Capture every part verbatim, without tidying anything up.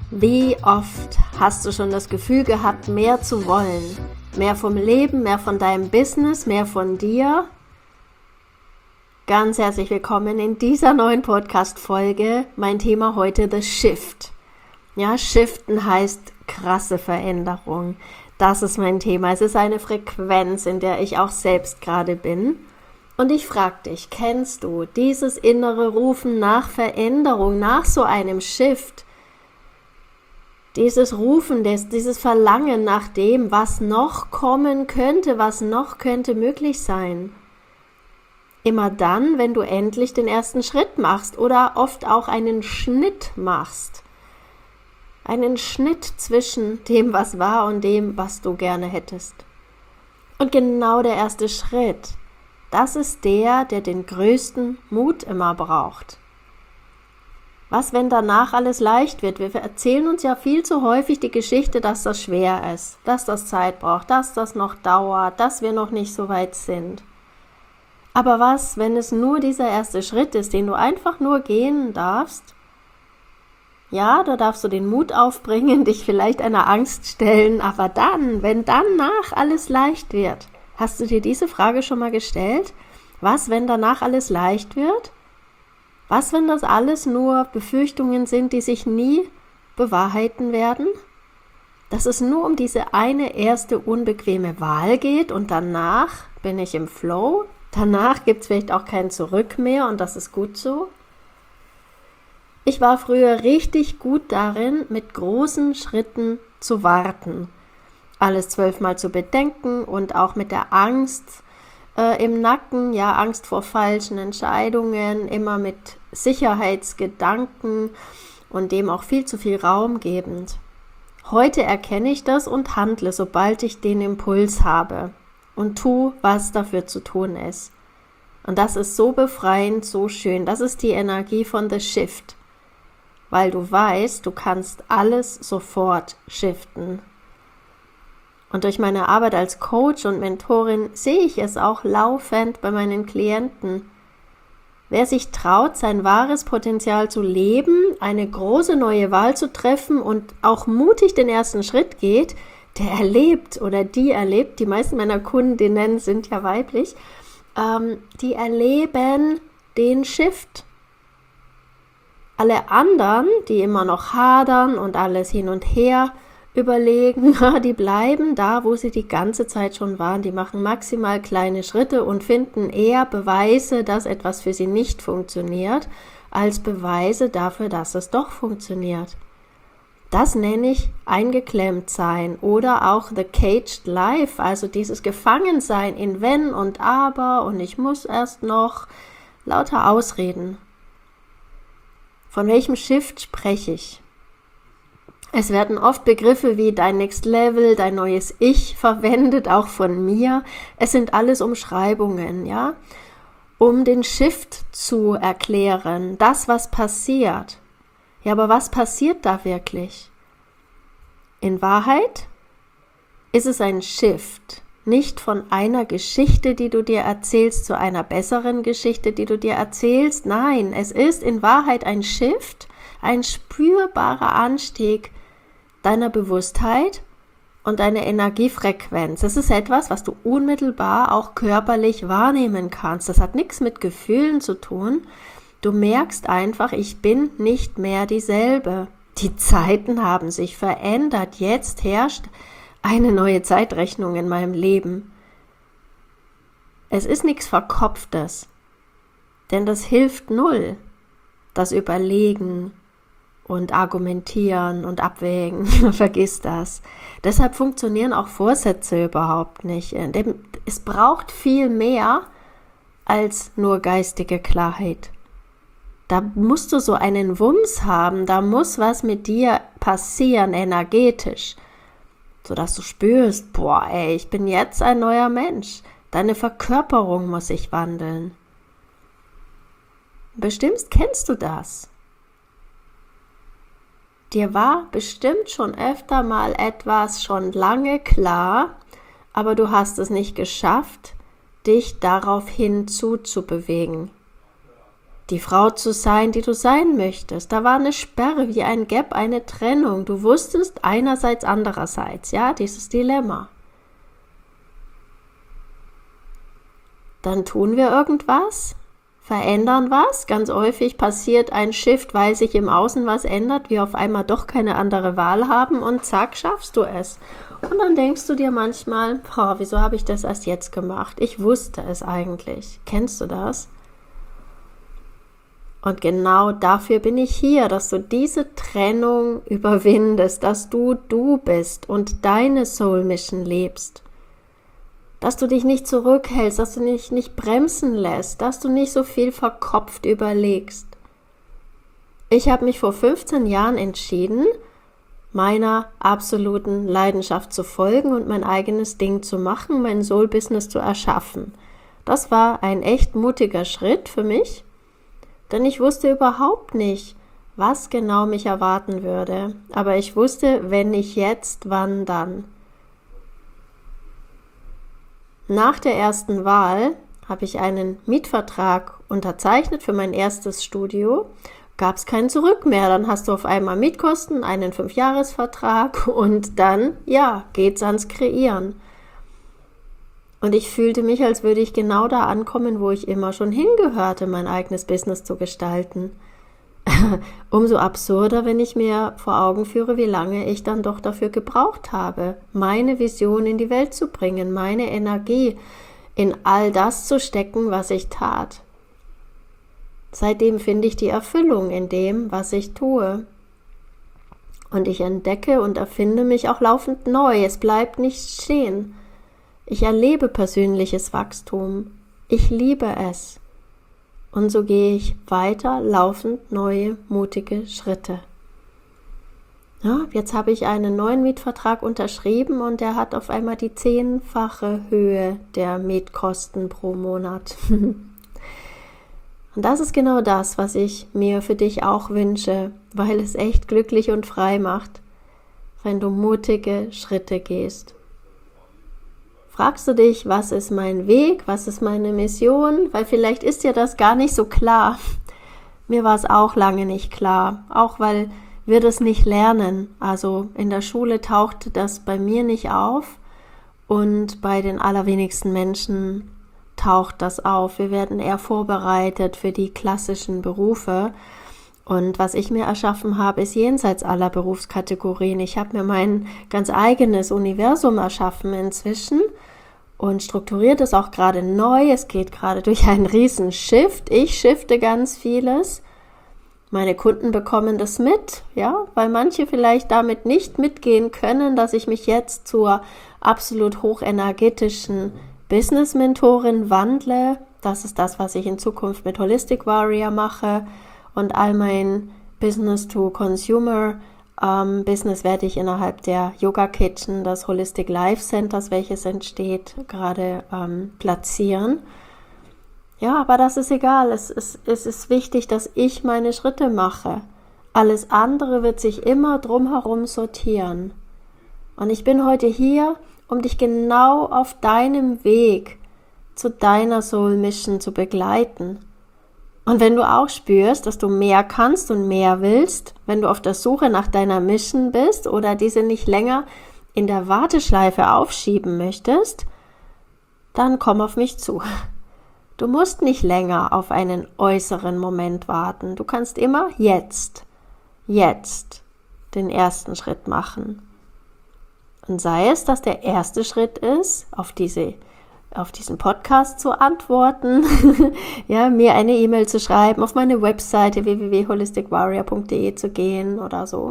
Wie oft hast du schon das Gefühl gehabt, mehr zu wollen? Mehr vom Leben, mehr von deinem Business, mehr von dir? Ganz herzlich willkommen in dieser neuen Podcast-Folge. Mein Thema heute, The Shift. Ja, Shiften heißt krasse Veränderung. Das ist mein Thema. Es ist eine Frequenz, in der ich auch selbst gerade bin. Und ich frage dich, kennst du dieses innere Rufen nach Veränderung, nach so einem Shift? Dieses Rufen, dieses Verlangen nach dem, was noch kommen könnte, was noch könnte möglich sein. Immer dann, wenn du endlich den ersten Schritt machst oder oft auch einen Schnitt machst. Einen Schnitt zwischen dem, was war und dem, was du gerne hättest. Und genau der erste Schritt, das ist der, der den größten Mut immer braucht. Was, wenn danach alles leicht wird? Wir erzählen uns ja viel zu häufig die Geschichte, dass das schwer ist, dass das Zeit braucht, dass das noch dauert, dass wir noch nicht so weit sind. Aber was, wenn es nur dieser erste Schritt ist, den du einfach nur gehen darfst? Ja, da darfst du den Mut aufbringen, dich vielleicht einer Angst stellen, aber dann, wenn danach alles leicht wird, hast du dir diese Frage schon mal gestellt? Was, wenn danach alles leicht wird? Was, wenn das alles nur Befürchtungen sind, die sich nie bewahrheiten werden? Dass es nur um diese eine erste unbequeme Wahl geht und danach bin ich im Flow? Danach gibt es vielleicht auch kein Zurück mehr und das ist gut so? Ich war früher richtig gut darin, mit großen Schritten zu warten. Alles zwölfmal zu bedenken und auch mit der Angst äh, im Nacken, ja, Angst vor falschen Entscheidungen, immer mit Sicherheitsgedanken und dem auch viel zu viel Raum gebend. Heute erkenne ich das und handle, sobald ich den Impuls habe und tue, was dafür zu tun ist. Und das ist so befreiend, so schön. Das ist die Energie von The Shift, weil du weißt, du kannst alles sofort shiften. Und durch meine Arbeit als Coach und Mentorin sehe ich es auch laufend bei meinen Klienten. Wer sich traut, sein wahres Potenzial zu leben, eine große neue Wahl zu treffen und auch mutig den ersten Schritt geht, der erlebt oder die erlebt, die meisten meiner Kundinnen sind ja weiblich, ähm, die erleben den Shift. Alle anderen, die immer noch hadern und alles hin und her überlegen, die bleiben da, wo sie die ganze Zeit schon waren. Die machen maximal kleine Schritte und finden eher Beweise, dass etwas für sie nicht funktioniert, als Beweise dafür, dass es doch funktioniert. Das nenne ich eingeklemmt sein oder auch the caged life, also dieses Gefangensein in wenn und aber und ich muss erst noch, lauter Ausreden. Von welchem Shift spreche ich? Es werden oft Begriffe wie dein Next Level, dein neues Ich verwendet, auch von mir. Es sind alles Umschreibungen, ja, um den Shift zu erklären, das, was passiert. Ja, aber was passiert da wirklich? In Wahrheit ist es ein Shift, nicht von einer Geschichte, die du dir erzählst, zu einer besseren Geschichte, die du dir erzählst. Nein, es ist in Wahrheit ein Shift, ein spürbarer Anstieg deiner Bewusstheit und deiner Energiefrequenz. Das ist etwas, was du unmittelbar auch körperlich wahrnehmen kannst. Das hat nichts mit Gefühlen zu tun. Du merkst einfach, ich bin nicht mehr dieselbe. Die Zeiten haben sich verändert. Jetzt herrscht eine neue Zeitrechnung in meinem Leben. Es ist nichts Verkopftes, denn das hilft null. Das Überlegen und Argumentieren und Abwägen, vergiss das. Deshalb funktionieren auch Vorsätze überhaupt nicht. Es braucht viel mehr als nur geistige Klarheit. Da musst du so einen Wumms haben, da muss was mit dir passieren, energetisch, sodass du spürst, boah, ey, ich bin jetzt ein neuer Mensch. Deine Verkörperung muss sich wandeln. Bestimmt kennst du das. Dir war bestimmt schon öfter mal etwas schon lange klar, aber du hast es nicht geschafft, dich daraufhin zuzubewegen. die Frau zu sein, die du sein möchtest. Da war eine Sperre, wie ein Gap, eine Trennung. Du wusstest einerseits, andererseits, ja, dieses Dilemma. Dann tun wir irgendwas, verändern was. Ganz häufig passiert ein Shift, weil sich im Außen was ändert, wir auf einmal doch keine andere Wahl haben und zack, schaffst du es. Und dann denkst du dir manchmal, oh, wieso habe ich das erst jetzt gemacht? Ich wusste es eigentlich. Kennst du das? Und genau dafür bin ich hier, dass du diese Trennung überwindest, dass du du bist und deine Soul Mission lebst. Dass du dich nicht zurückhältst, dass du dich nicht bremsen lässt, dass du nicht so viel verkopft überlegst. Ich habe mich vor fünfzehn Jahren entschieden, meiner absoluten Leidenschaft zu folgen und mein eigenes Ding zu machen, mein Soul-Business zu erschaffen. Das war ein echt mutiger Schritt für mich, denn ich wusste überhaupt nicht, was genau mich erwarten würde. Aber ich wusste, wenn nicht jetzt, wann dann. Nach der ersten Wahl habe ich einen Mietvertrag unterzeichnet für mein erstes Studio. Gab es kein Zurück mehr. Dann hast du auf einmal Mietkosten, einen Fünfjahresvertrag und dann, ja, geht's ans Kreieren. Und ich fühlte mich, als würde ich genau da ankommen, wo ich immer schon hingehörte, mein eigenes Business zu gestalten. Umso absurder, wenn ich mir vor Augen führe, wie lange ich dann doch dafür gebraucht habe, meine Vision in die Welt zu bringen, meine Energie in all das zu stecken, was ich tat. Seitdem finde ich die Erfüllung in dem, was ich tue. Und ich entdecke und erfinde mich auch laufend neu. Es bleibt nicht stehen. Ich erlebe persönliches Wachstum. Ich liebe es. Und so gehe ich weiter, laufend neue, mutige Schritte. Ja, jetzt habe ich einen neuen Mietvertrag unterschrieben und der hat auf einmal die zehnfache Höhe der Mietkosten pro Monat. Und das ist genau das, was ich mir für dich auch wünsche, weil es echt glücklich und frei macht, wenn du mutige Schritte gehst. Fragst du dich, was ist mein Weg, was ist meine Mission? Weil vielleicht ist dir das gar nicht so klar. Mir war es auch lange nicht klar, auch weil wir das nicht lernen. Also in der Schule tauchte das bei mir nicht auf und bei den allerwenigsten Menschen taucht das auf. Wir werden eher vorbereitet für die klassischen Berufe. Und was ich mir erschaffen habe, ist jenseits aller Berufskategorien. Ich habe mir mein ganz eigenes Universum erschaffen inzwischen und strukturiert es auch gerade neu. Es geht gerade durch einen riesen Shift. Ich shifte ganz vieles. Meine Kunden bekommen das mit, ja, weil manche vielleicht damit nicht mitgehen können, dass ich mich jetzt zur absolut hochenergetischen Business-Mentorin wandle. Das ist das, was ich in Zukunft mit Holistic Warrior mache. Und all mein Business-to-Consumer ähm, Business werde ich innerhalb der Yoga Kitchen, des Holistic Life Centers, welches entsteht, gerade ähm, platzieren. Ja, aber das ist egal. Es ist, es ist wichtig, dass ich meine Schritte mache. Alles andere wird sich immer drumherum sortieren. Und ich bin heute hier, um dich genau auf deinem Weg zu deiner Soul Mission zu begleiten. Und wenn du auch spürst, dass du mehr kannst und mehr willst, wenn du auf der Suche nach deiner Mission bist oder diese nicht länger in der Warteschleife aufschieben möchtest, dann komm auf mich zu. Du musst nicht länger auf einen äußeren Moment warten. Du kannst immer jetzt, jetzt den ersten Schritt machen. Und sei es, dass der erste Schritt ist, auf diese auf diesen Podcast zu antworten, ja, mir eine E-Mail zu schreiben, auf meine Webseite w w w punkt holistic warrior punkt d e zu gehen oder so.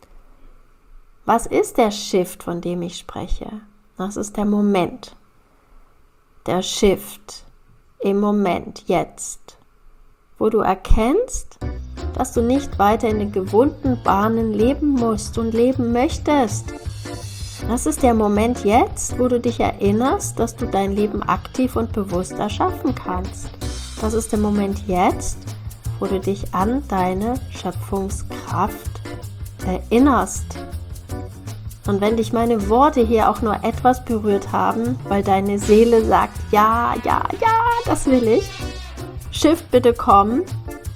Was ist der Shift, von dem ich spreche? Das ist der Moment. Der Shift im Moment, jetzt, wo du erkennst, dass du nicht weiter in den gewohnten Bahnen leben musst und leben möchtest. Das ist der Moment jetzt, wo du dich erinnerst, dass du dein Leben aktiv und bewusst erschaffen kannst. Das ist der Moment jetzt, wo du dich an deine Schöpfungskraft erinnerst. Und wenn dich meine Worte hier auch nur etwas berührt haben, weil deine Seele sagt, ja, ja, ja, das will ich, Shift bitte kommen,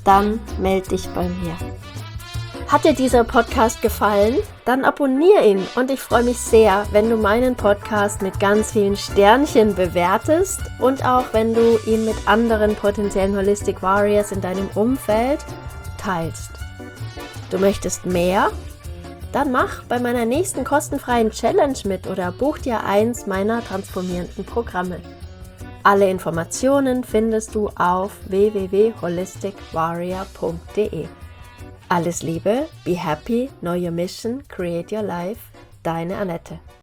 dann melde dich bei mir. Hat dir dieser Podcast gefallen? Dann abonniere ihn und ich freue mich sehr, wenn du meinen Podcast mit ganz vielen Sternchen bewertest und auch wenn du ihn mit anderen potenziellen Holistic Warriors in deinem Umfeld teilst. Du möchtest mehr? Dann mach bei meiner nächsten kostenfreien Challenge mit oder buch dir eins meiner transformierenden Programme. Alle Informationen findest du auf w w w punkt holistic warrior punkt d e. Alles Liebe, be happy, know your mission, create your life, deine Annette.